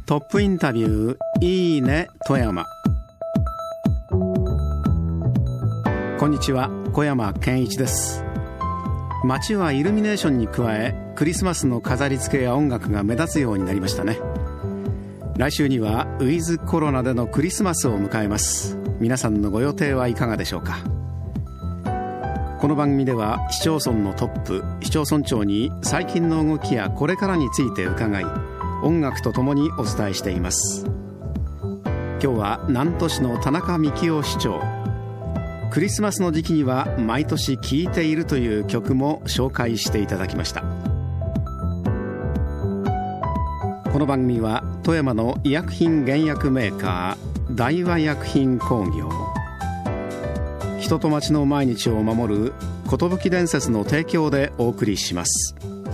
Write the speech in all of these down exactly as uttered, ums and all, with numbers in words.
トップインタビューいいね富山。こんにちは、小山健一です。街はイルミネーションに加え、クリスマスの飾り付けや音楽が目立つようになりましたね。来週にはウィズコロナでのクリスマスを迎えます。皆さんのご予定はいかがでしょうか。この番組では市町村のトップ、市町村長に最近の動きやこれからについて伺い、音楽とともにお伝えしています。今日は南砺市の田中幹夫市長。クリスマスの時期には毎年聴いているという曲も紹介していただきました。この番組は富山の医薬品原薬メーカー大和薬品工業、人と町の毎日を守る寿伝説の提供でお送りします。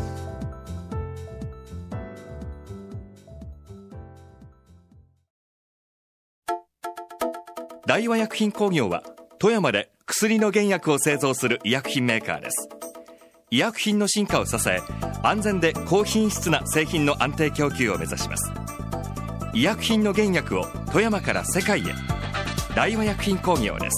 大和薬品工業は富山で薬の原薬を製造する医薬品メーカーです。医薬品の進化を支え、安全で高品質な製品の安定供給を目指します。医薬品の原薬を富山から世界へ。大和薬品工業です。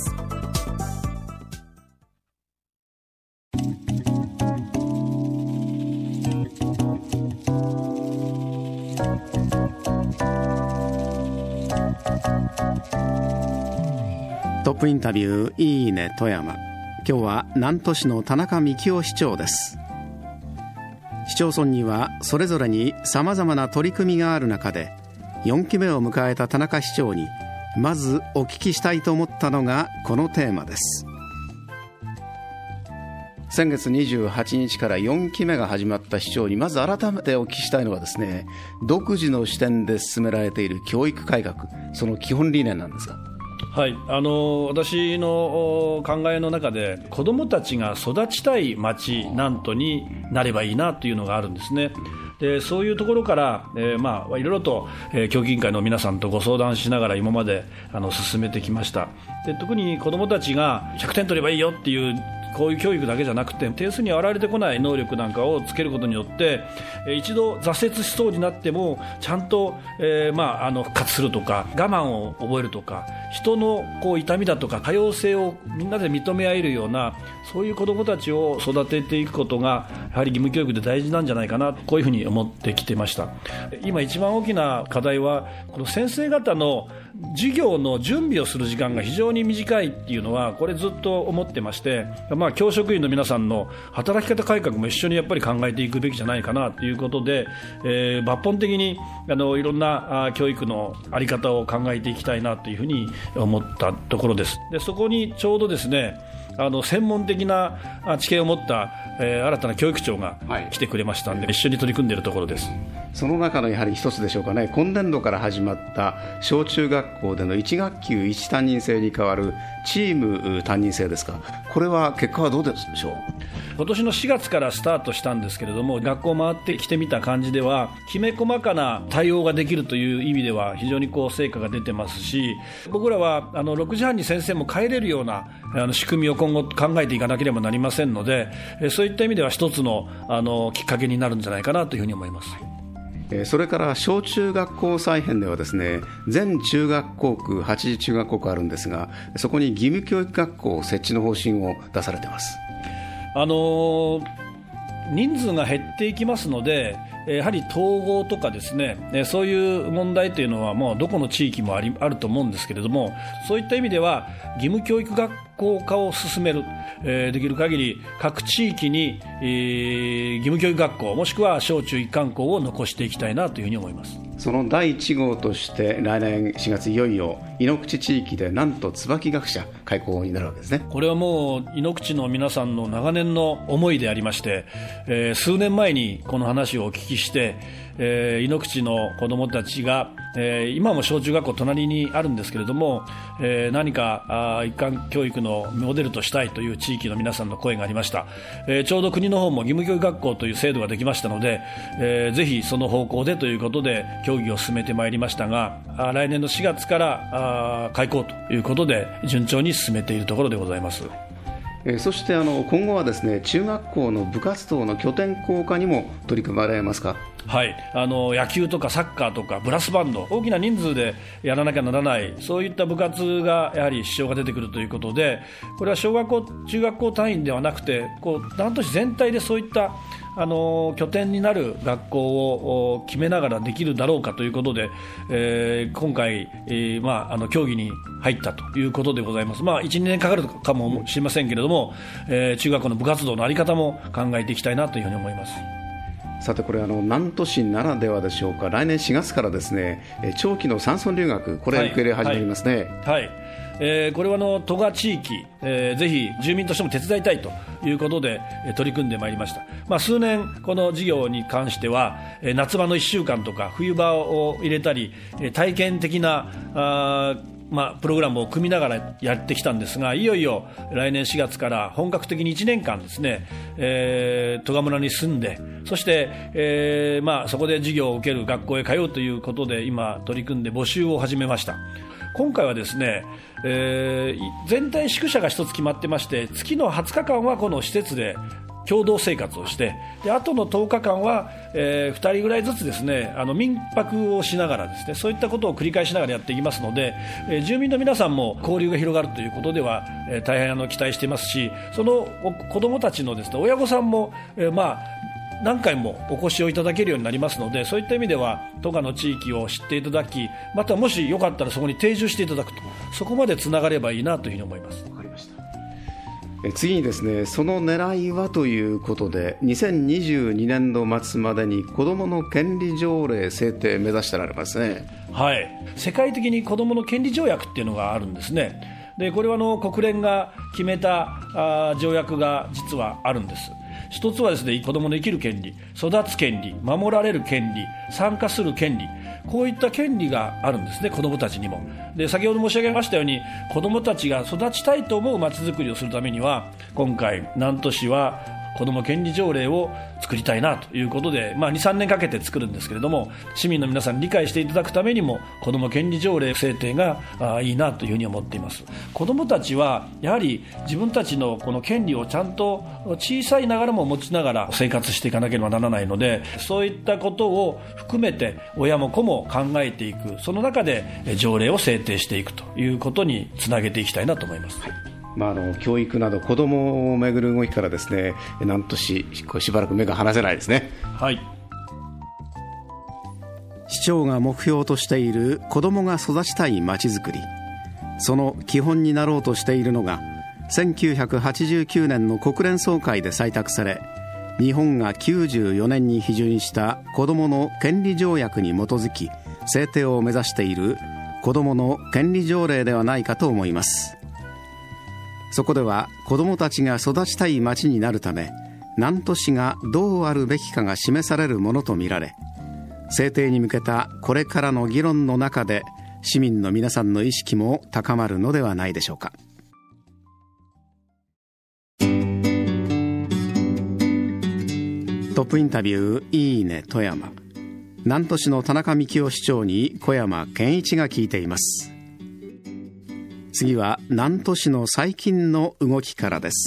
トップインタビューいいね富山。今日は南砺市の田中幹夫市長です。市町村にはそれぞれにさまざまな取り組みがある中で、よんきめを迎えた田中市長にまずお聞きしたいと思ったのがこのテーマです。先月にじゅうはちにちからよんきめが始まった市長にまず改めてお聞きしたいのはですね、独自の視点で進められている教育改革、その基本理念なんですが。 はい、あの私の考えの中で、子どもたちが育ちたい町南砺になればいいなというのがあるんですね。でそういうところから、えーまあ、いろいろと、えー、教育委員会の皆さんとご相談しながら今まであの進めてきました。で特に子どもたちがひゃくてん取ればいいよっていうこういう教育だけじゃなくて、点数に現れてこない能力なんかをつけることによって、えー、一度挫折しそうになってもちゃんと、えーまあ、あの復活するとか、我慢を覚えるとか、人のこう痛みだとか多様性をみんなで認め合えるような、そういう子どもたちを育てていくことがやはり義務教育で大事なんじゃないかな、こういうふうに思ってきてました。今一番大きな課題は、この先生方の授業の準備をする時間が非常に短いっていうのは、これずっと思ってまして、まあ、教職員の皆さんの働き方改革も一緒にやっぱり考えていくべきじゃないかなということで、えー、抜本的にあのいろんなあ教育の在り方を考えていきたいなというふうに思ったところです。でそこにちょうどですね、あの専門的な知見を持った、えー、新たな教育長が来てくれましたので、はい、一緒に取り組んでいるところです。 その中のやはり一つでしょうかね、今年度から始まった小中学校でのいち学級いち担任制に代わるチーム担任制ですか。これは結果はどうでしょう。 今年のしがつからスタートしたんですけれども、学校を回ってきてみた感じでは、きめ細かな対応ができるという意味では非常にこう成果が出てますし、僕らはあのろくじはんに先生も帰れるようなあの仕組みを今後考えていかなければなりませんので、そういった意味では一つの、あのきっかけになるんじゃないかなというふうに思います。 それから小中学校再編ではですね、全中学校区はちじ中学校区あるんですが、そこに義務教育学校設置の方針を出されています。あの人数が減っていきますので、やはり統合とかですね、そういう問題というのはもうどこの地域もあり、あると思うんですけれども、そういった意味では義務教育学校化を進める、えー、できる限り各地域に、えー、義務教育学校もしくは小中一貫校を残していきたいなというふうに思います。 そのだいいち号として来年しがついよいよ井ノ口地域でなんと椿学舎開校になるわけですね。 これはもう井ノ口の皆さんの長年の思いでありまして、えー、数年前にこの話をお聞きして、えー、井ノ口の子どもたちが、えー、今も小中学校隣にあるんですけれども、えー、何かあ一貫教育のモデルとしたいという地域の皆さんの声がありました。えー、ちょうど国の方も義務教育学校という制度ができましたので、えー、ぜひその方向でということで協議を進めてまいりましたが、あ来年のしがつからあ開校ということで順調に進めているところでございます。 えー、そしてあの今後はですね、中学校の部活動の拠点校化にも取り組まれますか？ はい、あの野球とかサッカーとかブラスバンド、大きな人数でやらなきゃならない、そういった部活がやはり支障が出てくるということで、これは小学校中学校単位ではなくて、こう南砺市全体でそういったあの拠点になる学校を決めながらできるだろうかということで、えー、今回、えーまあ、あの協議に入ったということでございます。まあ、いち、にねんかかるかもしれませんけれども、えー、中学校の部活動の在り方も考えていきたいなというふうに思います。 さてこれあの南砺市ならではでしょうか、来年しがつからですね、長期の山村留学、これ受け入れ始まりますね。 はいはいはい、えー、これはあの戸賀地域、えー、ぜひ住民としても手伝いたいということで、えー、取り組んでまいりました。まあ、数年この事業に関しては、えー、夏場のいっしゅうかんとか冬場を入れたり、えー、体験的なあまあ、プログラムを組みながらやってきたんですが、いよいよ来年しがつから本格的にいちねんかんですね、えー、戸賀村に住んで、そして、えーまあ、そこで授業を受ける学校へ通うということで今取り組んで募集を始めました。今回はですね、えー、全体宿舎が一つ決まってまして、月のはつかかんはこの施設で共同生活をして、であとのとおかかんは、えー、ふたりぐらいずつですね、あの民泊をしながらですね、そういったことを繰り返しながらやっていきますので、えー、住民の皆さんも交流が広がるということでは、えー、大変あの期待していますし、その子どもたちのですね、親御さんも、えー、まあ何回もお越しをいただけるようになりますので、そういった意味では戸賀の地域を知っていただき、またもしよかったらそこに定住していただくと、そこまでつながればいいなというふうに思います。 わかりました。次にですね、その狙いはということで、にせんにじゅうにねんど末までに子どもの権利条例制定目指してられますね。 はい、世界的に子どもの権利条約っていうのがあるんですね。でこれはあの国連が決めたあ条約が実はあるんです。一つはですね、子どもの生きる権利、育つ権利、守られる権利、参加する権利、こういった権利があるんですね、子どもたちにも。で先ほど申し上げましたように、子どもたちが育ちたいと思うまちづくりをするためには、今回南砺市は子ども権利条例を作りたいなということで、まあ、に、さんねんかけて作るんですけれども、市民の皆さんに理解していただくためにも子ども権利条例制定があいいなというふうに思っています。子どもたちはやはり自分たちのこの権利をちゃんと小さいながらも持ちながら生活していかなければならないので、そういったことを含めて親も子も考えていく、その中で条例を制定していくということにつなげていきたいなと思います。はい、 まあ、あの教育など子どもをめぐる動きからですね、南砺市しばらく目が離せないですね。 はい、 市長が目標としている子どもが育ちたいまちづくり、その基本になろうとしているのがせんきゅうひゃくはちじゅうきゅうねんの国連総会で採択され、日本がきゅうじゅうよねんに批准した子どもの権利条約に基づき制定を目指している子どもの権利条例ではないかと思います。そこでは子どもたちが育ちたい町になるため、南砺市がどうあるべきかが示されるものとみられ、制定に向けたこれからの議論の中で市民の皆さんの意識も高まるのではないでしょうか。トップインタビューいいね富山、南砺市の田中幹夫市長に小山健一が聞いています。次は南砺市の最近の動きからです。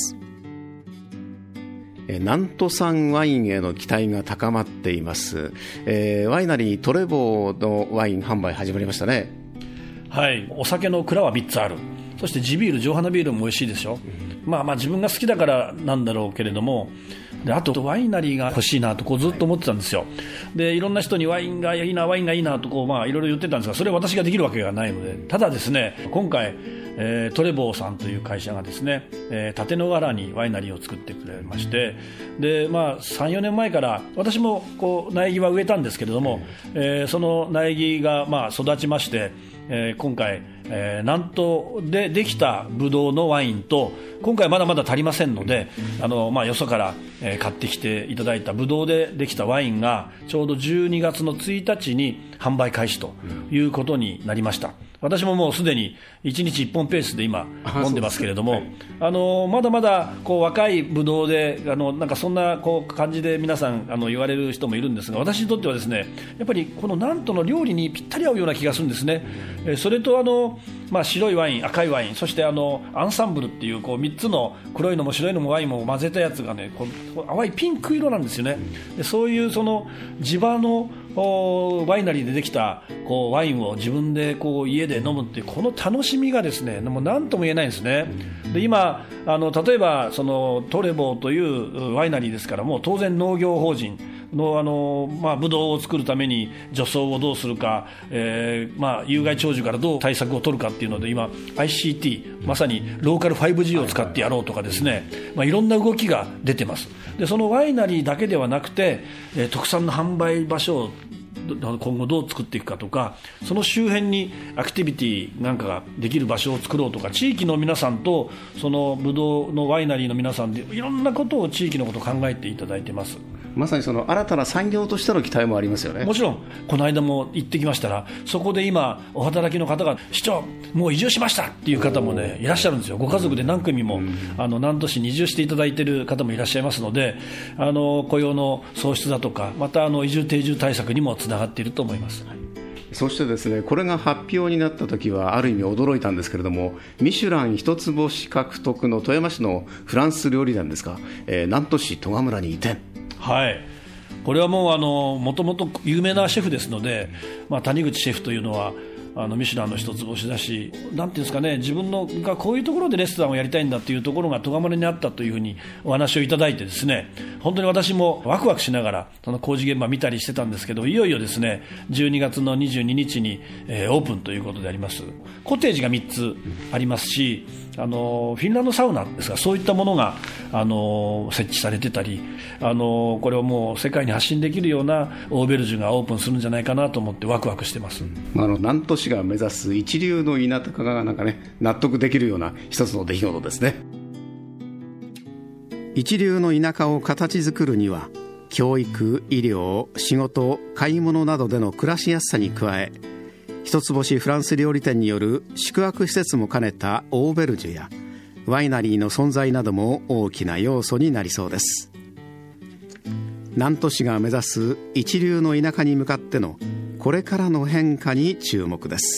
南砺産ワインへの期待が高まっています。えー、ワイナリートレボーのワイン販売始まりましたね。 はい、お酒の蔵はみっつある。そして地ビール、上花ビールも美味しいでしょ、うん、まあまあ自分が好きだからなんだろうけれども、であとワイナリーが欲しいなとこうずっと思ってたんですよ。でいろんな人にワインがいいなワインがいいなとこう、まあ、いろいろ言ってたんですが、それは私ができるわけがないので、ただですね、今回、えー、トレボーさんという会社がですね、えー、立野原にワイナリーを作ってくれまして、で、まあ、さん、よねんまえから私もこう苗木は植えたんですけれども、えー、その苗木がまあ育ちまして、えー、今回、えー、南砺でできたブドウのワインと、今回まだまだ足りませんので、あの、まあ、よそから、えー、買ってきていただいたブドウでできたワインがちょうどじゅうにがつのついたちに販売開始ということになりました。私ももうすでにいちにちいっぽんペースで今飲んでますけれども、はい、あのまだまだこう若いブドウで、あのなんかそんなこう感じで皆さんあの言われる人もいるんですが、私にとってはですね、やっぱりこの南砺の料理にぴったり合うような気がするんですね。えそれとあのまあ、白いワイン、赤いワイン、そしてあのアンサンブルっていう、こうみっつの黒いのも白いのもワインも混ぜたやつがね、こう淡いピンク色なんですよね。でそういうその地場のワイナリーでできたこうワインを自分でこう家で飲むっていうこの楽しみがですね、もう何とも言えないんですね。で今あの例えばそのトレボーというワイナリーですから、もう当然農業法人のあの、まあ、ブドウを作るために除草をどうするか、えーまあ、有害鳥獣からどう対策を取るかっていうので今 アイシーティー まさにローカル ファイブジー を使ってやろうとかですね、まあ、いろんな動きが出てます。でそのワイナリーだけではなくて、えー、特産の販売場所を今後どう作っていくかとか、その周辺にアクティビティなんかができる場所を作ろうとか、地域の皆さんとそのブドウのワイナリーの皆さんでいろんなことを地域のことを考えていただいてます。 まさにその新たな産業としての期待もありますよね。 もちろんこの間も行ってきましたら、そこで今お働きの方が市長もう移住しましたっていう方もねいらっしゃるんですよ。ご家族で何組も、うん、あの南砺市に移住していただいている方もいらっしゃいますので、あの雇用の創出だとか、またあの移住定住対策にもつながっていると思います。 そしてですね、これが発表になった時はある意味驚いたんですけれども、ミシュラン一つ星獲得の富山市のフランス料理団ですか、えー、南砺市戸賀村に移転。はい、 これはもうあのもともと有名なシェフですので、まあ、谷口シェフというのはあのミシュランの一つ星だし、なんていうんですかね、自分のがこういうところでレストランをやりたいんだというところが戸賀村にあったというふうにお話をいただいてですね、本当に私もワクワクしながらその工事現場見たりしてたんですけど、いよいよですねじゅうにがつのにじゅうににちに、えー、オープンということであります。コテージがみっつありますし、あのフィンランドサウナですが、そういったものがあの設置されてたり、あのこれをもう世界に発信できるようなオーベルジュがオープンするんじゃないかなと思ってワクワクしてます。 あの南砺市が目指す一流の稲高がなんかね、納得できるような一つの出来事ですね。一流の田舎を形作るには、教育、医療、仕事、買い物などでの暮らしやすさに加え、一つ星フランス料理店による宿泊施設も兼ねたオーベルジュやワイナリーの存在なども大きな要素になりそうです。南砺市が目指す一流の田舎に向かってのこれからの変化に注目です。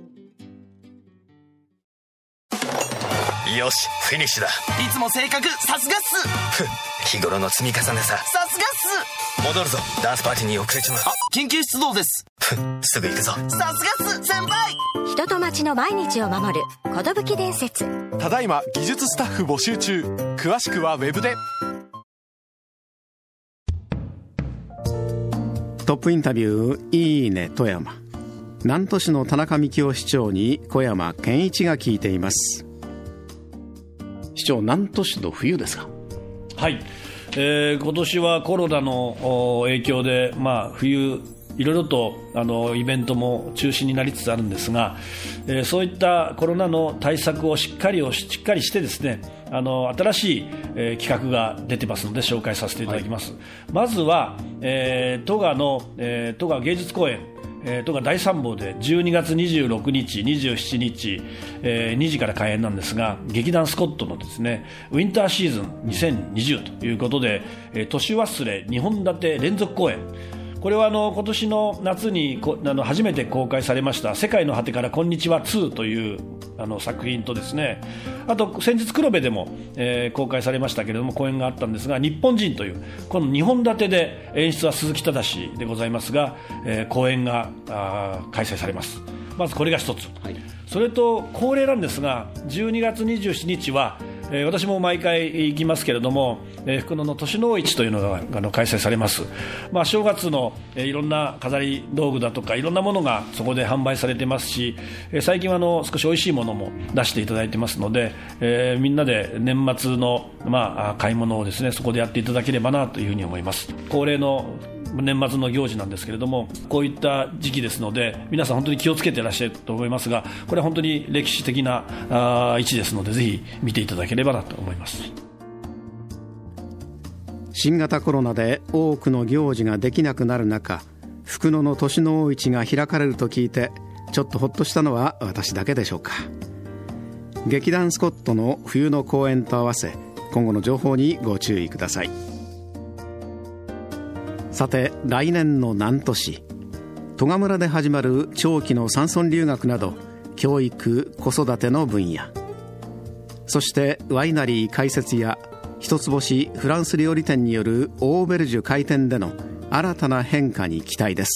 よし、フィニッシュだ。 いつも正確、さすがっす。 日頃の積み重ねさ。 さすがっす。 戻るぞ、ダンスパーティーに遅れちまう。 あ、緊急出動です。 すぐ行くぞ。 さすがっす、先輩。 人と町の毎日を守る寿伝説。 ただいま技術スタッフ募集中。詳しくはウェブで。 トップインタビューいいね富山。南砺市の田中幹夫市長に小山健一が聞いています。市長、南砺市の冬ですか？ はい、えー、今年はコロナの影響で、まあ、冬いろいろとあのイベントも中止になりつつあるんですが、えー、そういったコロナの対策をしっかりをしっかりしてですね、あの新しい、えー、企画が出てますので紹介させていただきます。はい、まずは、えー、戸賀の、えー、戸賀芸術公園、えー、戸賀大参謀でじゅうにがつにじゅうろくにち、にじゅうしちにち、えー、にじから開演なんですが、劇団スコットのですねウィンターシーズンにせんにじゅうということで、えー、年忘れにほん立て連続公演、これはあの今年の夏にこあの初めて公開されました世界の果てからこんにちはにというあの作品とですね、あと先日黒部でも、えー、公開されましたけれども公演があったんですが、日本人というこのにほん立てで、演出は鈴木忠でございますが、えー、公演があ開催されます。まずこれが一つ、はい、それと恒例なんですがじゅうにがつにじゅうしちにちはえー、私も毎回行きますけれども、えー、福野の年の市というのがあの開催されます。まあ、正月の、えー、いろんな飾り道具だとかいろんなものがそこで販売されてますし、えー、最近はあの少し美味しいものも出していただいてますので、えー、みんなで年末の、まあ、買い物をですねそこでやっていただければなというふうに思います。恒例の年末の行事なんですけれども、こういった時期ですので皆さん本当に気をつけていらっしゃると思いますが、これは本当に歴史的なあ位置ですのでぜひ見ていただければなと思います。 新型コロナで多くの行事ができなくなる中、福野の年の大市が開かれると聞いてちょっとほっとしたのは私だけでしょうか。劇団スコットの冬の公演と合わせ今後の情報にご注意ください。さて、来年の南砺市戸賀村で始まる長期の山村留学など教育子育ての分野、そしてワイナリー開設や一つ星フランス料理店によるオーベルジュ開店での新たな変化に期待です。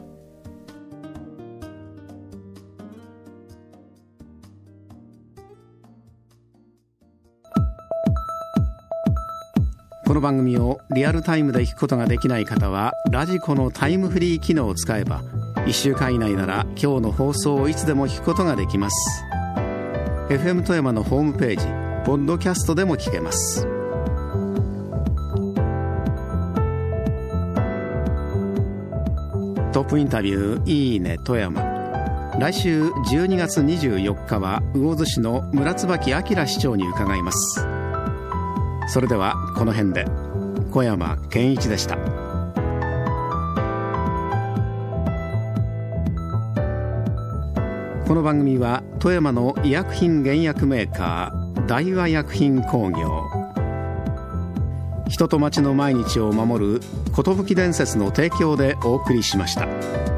この番組をリアルタイムで聞くことができない方は、ラジコのタイムフリー機能を使えばいっしゅうかん以内なら今日の放送をいつでも聞くことができます。 エフエム 富山のホームページポッドキャストでも聞けます。トップインタビューいいね富山。来週じゅうにがつにじゅうよっかは魚津市の村椿明市長に伺います。それではこの辺で。小山健一でした。この番組は富山の医薬品原薬メーカー大和薬品工業、人と町の毎日を守る寿伝説の提供でお送りしました。